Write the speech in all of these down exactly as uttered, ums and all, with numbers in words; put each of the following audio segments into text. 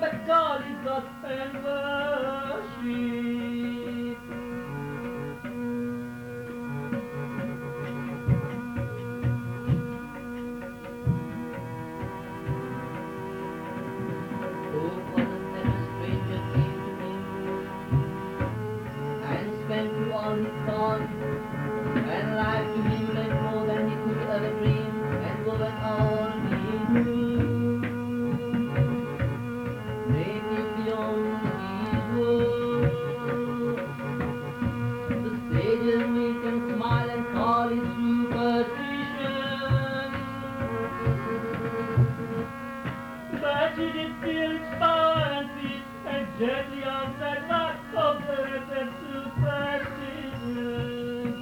but call it God and worship. Oh, what a never stranger came to him and spent all his thought, and life to him meant more than he could ever dream, and woven all he knew. Native beyond his world, the sages meet and smile and call it superstition. But he did feel its power and peace, and gently answered back of the wretched superstition.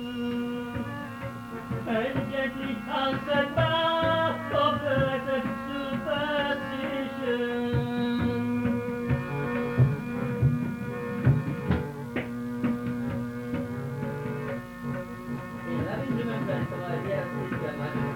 And gently answered back of the wretched superstition. In loving remembrance of our dear sister Mother,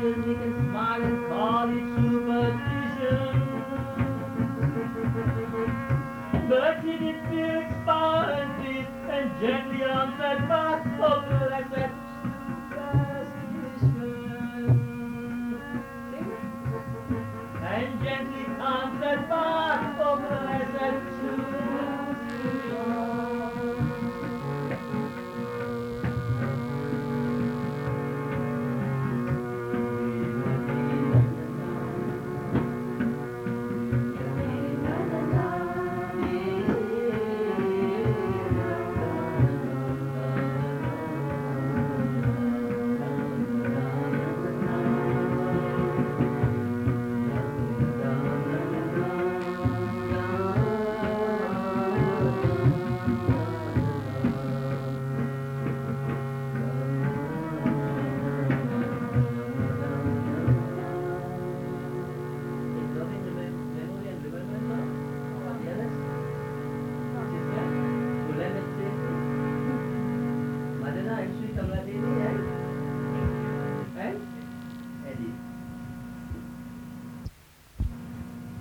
others we can smile and call it superstition. But he did feel expansive and gently answered, but oh, that's that.